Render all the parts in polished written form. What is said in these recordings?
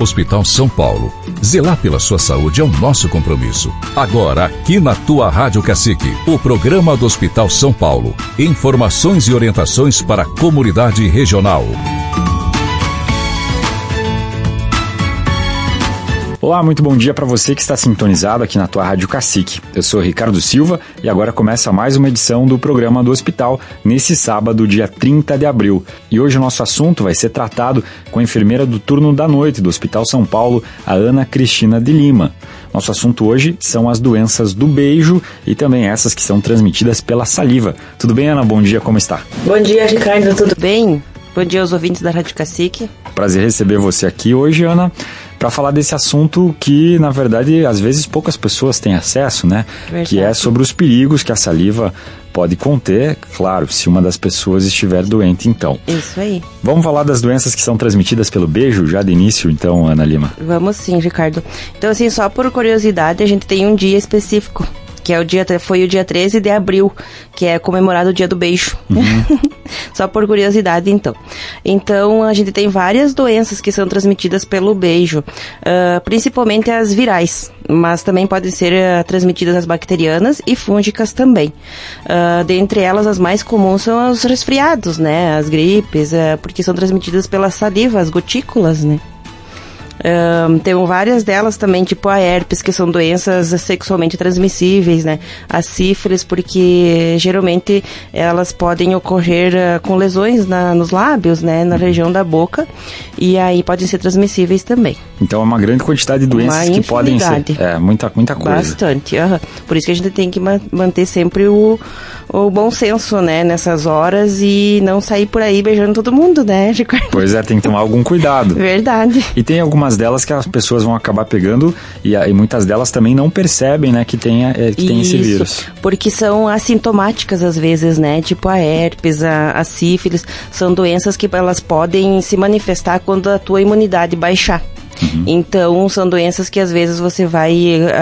Hospital São Paulo. Zelar pela sua saúde é o nosso compromisso. Agora, aqui na tua Rádio Cacique, o programa do Hospital São Paulo. Informações e orientações para a comunidade regional. Olá, muito bom dia para você que está sintonizado aqui na tua Rádio Cacique. Eu sou Ricardo Silva e agora começa mais uma edição do programa do Hospital, nesse sábado, dia 30 de abril. E hoje o nosso assunto vai ser tratado com a enfermeira do turno da noite do Hospital São Paulo, a Ana Cristina de Lima. Nosso assunto hoje são as doenças do beijo e também essas que são transmitidas pela saliva. Tudo bem, Ana? Bom dia, como está? Bom dia, Ricardo, tudo bem? Bom dia aos ouvintes da Rádio Cacique. Prazer receber você aqui hoje, Ana, para falar desse assunto que, na verdade, às vezes poucas pessoas têm acesso, né? Verdade. Que é sobre os perigos que a saliva pode conter, claro, se uma das pessoas estiver doente, então. Isso aí. Vamos falar das doenças que são transmitidas pelo beijo, já de início, então, Ana Lima? Vamos sim, Ricardo. Então, assim, só por curiosidade, a gente tem um dia específico, que é foi o dia 13 de abril, que é comemorado o dia do beijo. Uhum. Só por curiosidade, então. Então, a gente tem várias doenças que são transmitidas pelo beijo, principalmente as virais, mas também podem ser transmitidas as bacterianas e fúngicas também. Dentre elas, as mais comuns são os resfriados, né? As gripes, porque são transmitidas pela saliva, as gotículas, né? Tem várias delas também, tipo a herpes, que são doenças sexualmente transmissíveis, né? A sífilis, porque geralmente elas podem ocorrer com lesões nos lábios, né? Na região da boca, e aí podem ser transmissíveis também. Então é uma grande quantidade de doenças que podem ser. Muita coisa. Bastante. Por isso que a gente tem que manter sempre o bom senso, né? Nessas horas e não sair por aí beijando todo mundo, né, Ricardo? Pois é, tem que tomar algum cuidado. Verdade. E tem algumas delas que as pessoas vão acabar pegando e muitas delas também não percebem, né, que tem esse vírus. Porque são assintomáticas às vezes, né, tipo a herpes, a sífilis, são doenças que elas podem se manifestar quando a tua imunidade baixar. Uhum. Então, são doenças que às vezes você vai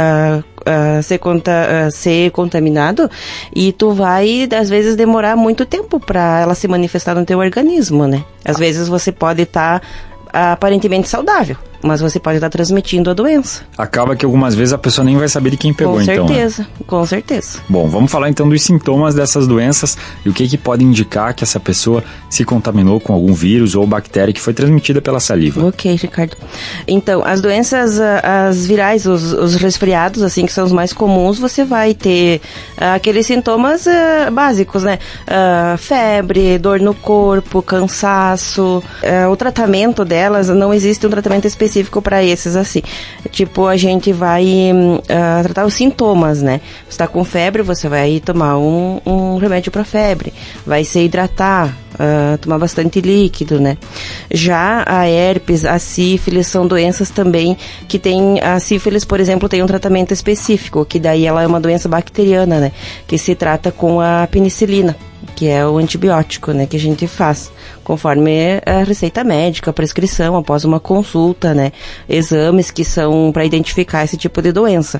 ser contaminado e tu vai, às vezes, demorar muito tempo para ela se manifestar no teu organismo, né? Às vezes você pode estar aparentemente saudável, mas você pode estar transmitindo a doença. Acaba que algumas vezes a pessoa nem vai saber de quem pegou, então. Com certeza. Bom, vamos falar então dos sintomas dessas doenças e o que pode indicar que essa pessoa se contaminou com algum vírus ou bactéria que foi transmitida pela saliva. Ok, Ricardo. Então, as doenças, as virais, os resfriados, assim, que são os mais comuns, você vai ter aqueles sintomas básicos, né? Febre, dor no corpo, cansaço. O tratamento delas, não existe um tratamento específico para esses, assim. Tipo, a gente vai tratar os sintomas, né? Você tá com febre, você vai tomar um remédio para febre. Vai se hidratar, tomar bastante líquido, né? Já a herpes, a sífilis são doenças também que tem... A sífilis, por exemplo, tem um tratamento específico, que daí ela é uma doença bacteriana, né? Que se trata com a penicilina, que é o antibiótico, né, que a gente faz, conforme a receita médica, a prescrição, após uma consulta, né, exames que são para identificar esse tipo de doença.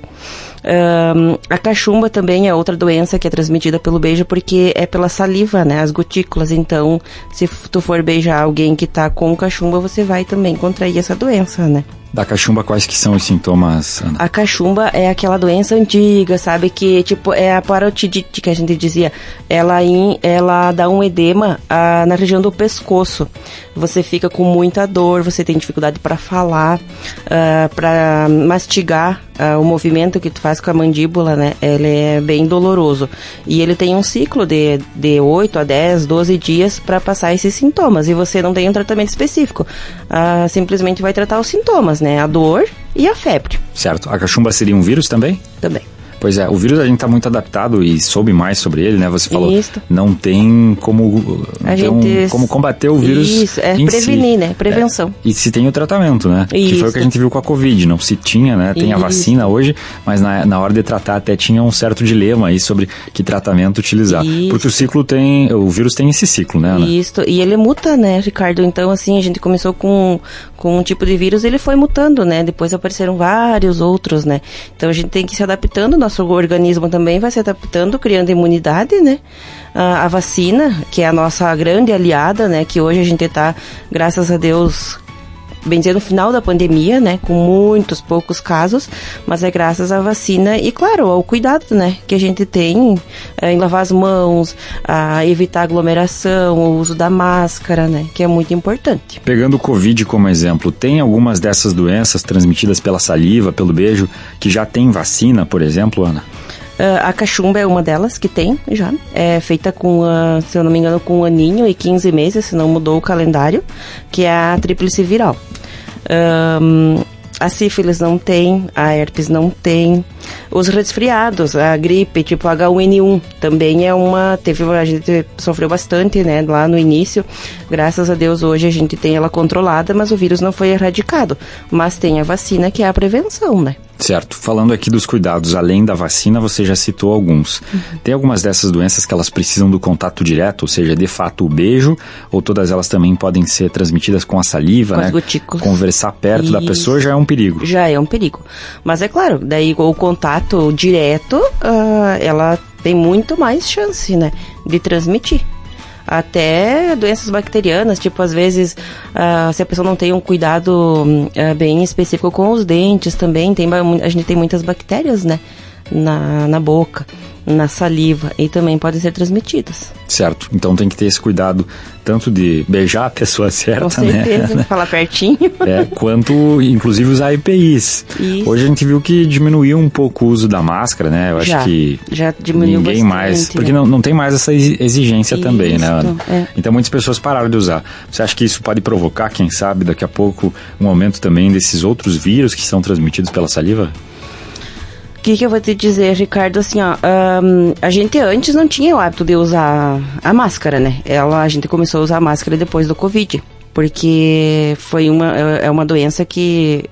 A cachumba também é outra doença que é transmitida pelo beijo, porque é pela saliva, né, as gotículas. Então, se tu for beijar alguém que tá com cachumba, você vai também contrair essa doença, né. Da cachumba, quais que são os sintomas, Ana? A cachumba é aquela doença antiga, sabe? Que, tipo, é a parotidite que a gente dizia. Ela dá um edema na região do pescoço. Você fica com muita dor, você tem dificuldade para falar, para mastigar. O movimento que tu faz com a mandíbula, né? Ele é bem doloroso. E ele tem um ciclo de 8 a 10, 12 dias para passar esses sintomas. E você não tem um tratamento específico. Simplesmente vai tratar os sintomas, né? A dor e a febre. Certo. A cachumba seria um vírus também? Também. Pois é, o vírus a gente está muito adaptado e soube mais sobre ele, né? Você falou, isso. Não tem como combater o vírus. Isso, prevenir, né? Prevenção. E se tem o tratamento, né? Isso. Que foi o que a gente viu com a Covid, não se tinha, né? Tem a vacina hoje, mas na hora de tratar até tinha um certo dilema aí sobre que tratamento utilizar. Isso. Porque o vírus tem esse ciclo, né, Ana? Isso, e ele muta, né, Ricardo? Então, assim, a gente começou com um tipo de vírus, ele foi mutando, né? Depois apareceram vários outros, né? Então, a gente tem que ir se adaptando, nosso organismo também vai se adaptando, criando imunidade, né? A vacina, que é a nossa grande aliada, né? Que hoje a gente está, graças a Deus, bem dizer, no final da pandemia, né, com muitos poucos casos, mas é graças à vacina e, claro, ao cuidado, né, que a gente tem em lavar as mãos, a evitar aglomeração, o uso da máscara, né, que é muito importante. Pegando o Covid como exemplo, tem algumas dessas doenças transmitidas pela saliva, pelo beijo, que já tem vacina, por exemplo, Ana? A cachumba é uma delas que tem já. É feita com, se eu não me engano, com 1 aninho e 15 meses, se não mudou o calendário, que é a tríplice viral. A sífilis não tem, a herpes não tem. Os resfriados, a gripe, tipo H1N1, também é a gente sofreu bastante, né, lá no início. Graças a Deus, hoje a gente tem ela controlada, mas o vírus não foi erradicado. Mas tem a vacina, que é a prevenção, né? Certo. Falando aqui dos cuidados, além da vacina, você já citou alguns. Tem algumas dessas doenças que elas precisam do contato direto, ou seja, de fato o beijo, ou todas elas também podem ser transmitidas com a saliva, com né? As gotículas. Conversar perto da pessoa já é um perigo. Já é um perigo. Mas é claro, daí o contato direto, ela tem muito mais chance, né, de transmitir. Até doenças bacterianas, tipo, às vezes, se a pessoa não tem um cuidado bem específico com os dentes também, a gente tem muitas bactérias, né, na boca, na saliva, e também podem ser transmitidas. Certo, então tem que ter esse cuidado tanto de beijar a pessoa certa, com certeza, né? Falar pertinho. Quanto, inclusive, usar EPIs. Isso. Hoje a gente viu que diminuiu um pouco o uso da máscara, né? Eu acho que já diminuiu ninguém bastante, mais, porque né? não tem mais essa exigência também, né, Ana? É. Então muitas pessoas pararam de usar. Você acha que isso pode provocar, quem sabe, daqui a pouco, um aumento também desses outros vírus que são transmitidos pela saliva? O que eu vou te dizer, Ricardo, assim, a gente antes não tinha o hábito de usar a máscara, né? A gente começou a usar a máscara depois do Covid, porque é uma doença que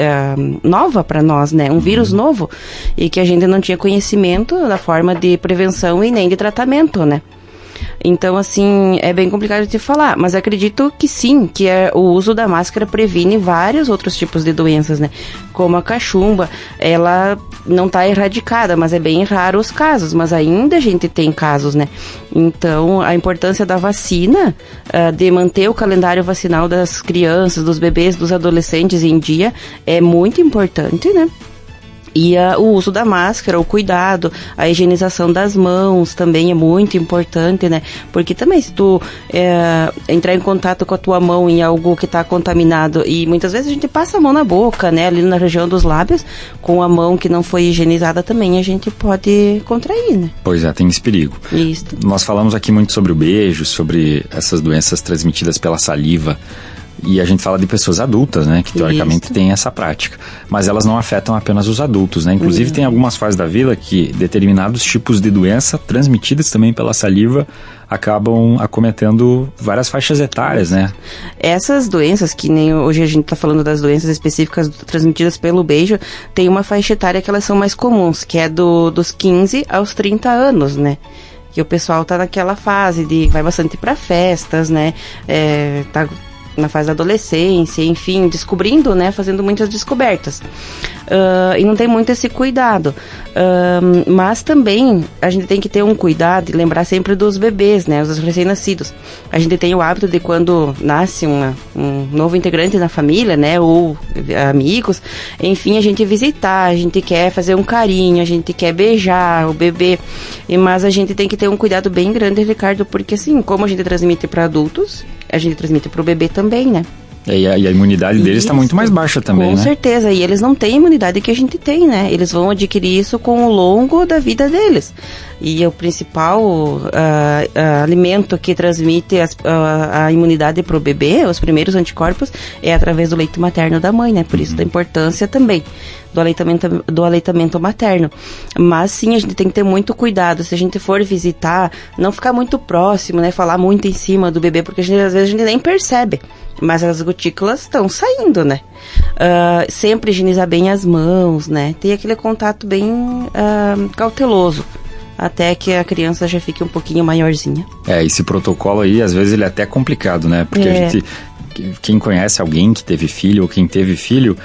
nova para nós, né? Um vírus novo e que a gente não tinha conhecimento da forma de prevenção e nem de tratamento, né? Então, assim, é bem complicado de falar, mas acredito que sim, que o uso da máscara previne vários outros tipos de doenças, né? Como a cachumba, ela não está erradicada, mas é bem raro os casos, mas ainda a gente tem casos, né? Então, a importância da vacina, de manter o calendário vacinal das crianças, dos bebês, dos adolescentes em dia, é muito importante, né? E o uso da máscara, o cuidado, a higienização das mãos também é muito importante, né? Porque também se tu entrar em contato com a tua mão em algo que está contaminado, e muitas vezes a gente passa a mão na boca, né? Ali na região dos lábios, com a mão que não foi higienizada também, a gente pode contrair, né? Pois é, tem esse perigo. Isso. Nós falamos aqui muito sobre o beijo, sobre essas doenças transmitidas pela saliva. E a gente fala de pessoas adultas, né, que teoricamente têm essa prática. Mas elas não afetam apenas os adultos, né? Inclusive tem algumas fases da vida que determinados tipos de doença transmitidas também pela saliva acabam acometendo várias faixas etárias, né? Essas doenças, que nem hoje a gente está falando das doenças específicas transmitidas pelo beijo, tem uma faixa etária que elas são mais comuns, que é dos 15 aos 30 anos, né? Que o pessoal tá naquela fase de vai bastante para festas, né? Tá na fase da adolescência, enfim, descobrindo, né, fazendo muitas descobertas. E não tem muito esse cuidado. Mas também a gente tem que ter um cuidado e lembrar sempre dos bebês, né, os recém-nascidos. A gente tem o hábito de quando nasce um novo integrante na família, né, ou amigos, enfim, a gente visitar, a gente quer fazer um carinho, a gente quer beijar o bebê, mas a gente tem que ter um cuidado bem grande, Ricardo, porque assim, como a gente transmite para adultos, a gente transmite para o bebê também, né? E a imunidade deles está muito mais baixa também, né? Com certeza, e eles não têm a imunidade que a gente tem, né? Eles vão adquirir isso com o longo da vida deles. E o principal alimento que transmite a imunidade para o bebê, os primeiros anticorpos, é através do leite materno da mãe, né? Por isso da importância também do aleitamento materno. Mas sim, a gente tem que ter muito cuidado. Se a gente for visitar, não ficar muito próximo, né? Falar muito em cima do bebê, porque às vezes a gente nem percebe. Mas as gotículas estão saindo, né? Sempre higienizar bem as mãos, né? Ter aquele contato bem cauteloso, até que a criança já fique um pouquinho maiorzinha. Esse protocolo aí, às vezes, ele é até complicado, né? Porque a gente, quem conhece alguém que teve filho ou quem teve filho,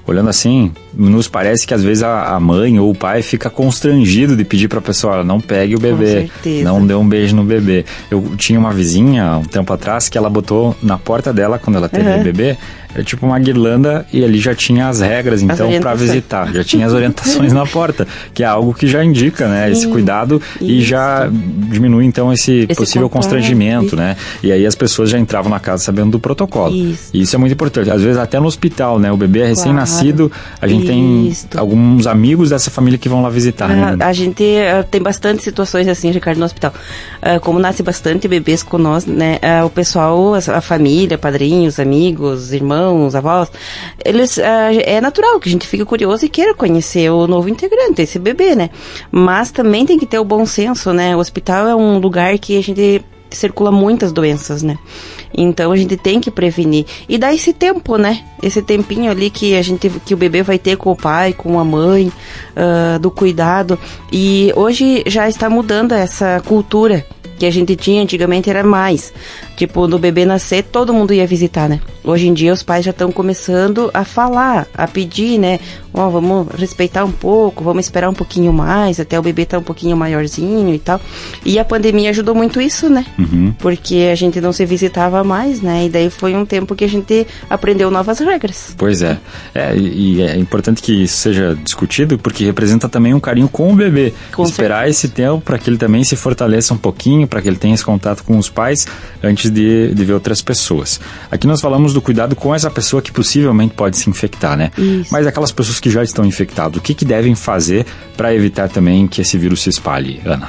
olhando assim, nos parece que às vezes a mãe ou o pai fica constrangido de pedir para a pessoa, não pegue o bebê, não dê um beijo no bebê. Eu tinha uma vizinha, um tempo atrás, que ela botou na porta dela, quando ela teve o bebê, é tipo uma guirlanda, e ali já tinha as regras, então, para visitar. Já tinha as orientações na porta, que é algo que já indica, né, esse cuidado e já diminui, então, esse possível constrangimento, né? E aí as pessoas já entravam na casa sabendo do protocolo. E isso é muito importante. Às vezes até no hospital, né? O bebê é recém-nascido, a gente tem alguns amigos dessa família que vão lá visitar, né? A gente tem bastante situações assim, Ricardo, no hospital. Como nasce bastante bebês com nós, né? O pessoal, a família, padrinhos, amigos, irmãos, avós, eles, é natural que a gente fique curioso e queira conhecer o novo integrante, esse bebê, né? Mas também tem que ter o bom senso, né? O hospital é um lugar que a gente circula muitas doenças, né? Então a gente tem que prevenir. E dá esse tempo, né? Esse tempinho ali que o bebê vai ter com o pai, com a mãe, do cuidado. E hoje já está mudando essa cultura que a gente tinha antigamente, era mais. Tipo, no bebê nascer, todo mundo ia visitar, né? Hoje em dia, os pais já estão começando a falar, a pedir, né? Vamos respeitar um pouco, vamos esperar um pouquinho mais, até o bebê tá um pouquinho maiorzinho e tal. E a pandemia ajudou muito isso, né? Porque a gente não se visitava mais, né? E daí foi um tempo que a gente aprendeu novas regras. Pois é. E é importante que isso seja discutido, porque representa também um carinho com o bebê. Esperar esse tempo para que ele também se fortaleça um pouquinho, para que ele tenha esse contato com os pais antes de ver outras pessoas. Aqui nós falamos do cuidado com essa pessoa que possivelmente pode se infectar, né? Isso. Mas aquelas pessoas que já estão infectadas, o que devem fazer para evitar também que esse vírus se espalhe, Ana?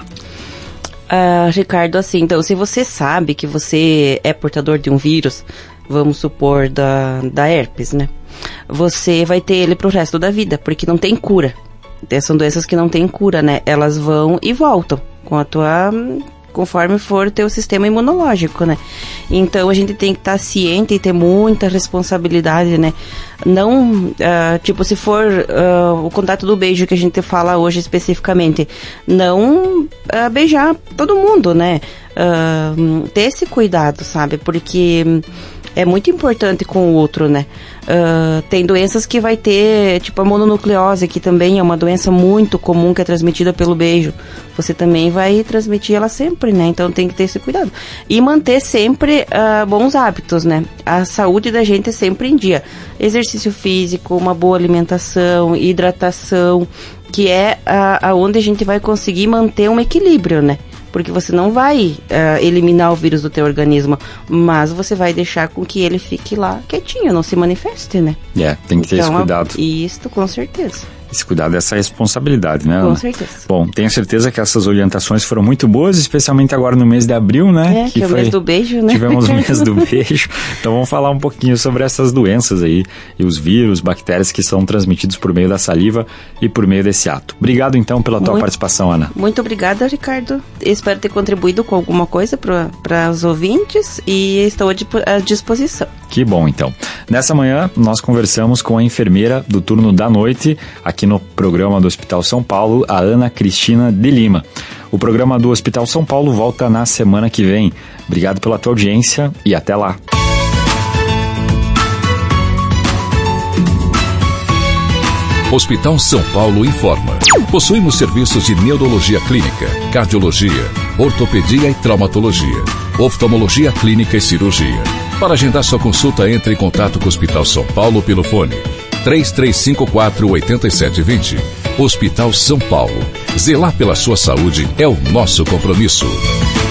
Ricardo, assim, então, se você sabe que você é portador de um vírus, vamos supor da herpes, né? Você vai ter ele pro resto da vida, porque não tem cura. São doenças que não tem cura, né? Elas vão e voltam conforme for o teu sistema imunológico, né? Então, a gente tem que estar ciente e ter muita responsabilidade, né? Não, se for o contato do beijo que a gente fala hoje especificamente, não beijar todo mundo, né? Ter esse cuidado, sabe? Porque é muito importante com o outro, né? Tem doenças que vai ter, tipo a mononucleose, que também é uma doença muito comum, que é transmitida pelo beijo. Você também vai transmitir ela sempre, né? Então tem que ter esse cuidado. E manter sempre bons hábitos, né? A saúde da gente é sempre em dia. Exercício físico, uma boa alimentação, hidratação, que é aonde a gente vai conseguir manter um equilíbrio, né? Porque você não vai eliminar o vírus do teu organismo, mas você vai deixar com que ele fique lá quietinho, não se manifeste, né? Tem que ter esse cuidado. Isso, com certeza. Esse cuidado, essa responsabilidade, né, Ana? Com certeza. Bom, tenho certeza que essas orientações foram muito boas, especialmente agora no mês de abril, né? Que foi o mês do beijo, né? Tivemos o mês do beijo. Então vamos falar um pouquinho sobre essas doenças aí e os vírus, bactérias que são transmitidos por meio da saliva e por meio desse ato. Obrigado, então, pela tua participação, Ana. Muito obrigada, Ricardo. Espero ter contribuído com alguma coisa para os ouvintes e estou à disposição. Que bom, então. Nessa manhã, nós conversamos com a enfermeira do turno da noite, aqui no programa do Hospital São Paulo, a Ana Cristina de Lima. O programa do Hospital São Paulo volta na semana que vem. Obrigado pela tua audiência e até lá. Hospital São Paulo informa. Possuímos serviços de neurologia clínica, cardiologia, ortopedia e traumatologia, oftalmologia clínica e cirurgia. Para agendar sua consulta, entre em contato com o Hospital São Paulo pelo fone 3354-8720. Hospital São Paulo. Zelar pela sua saúde é o nosso compromisso.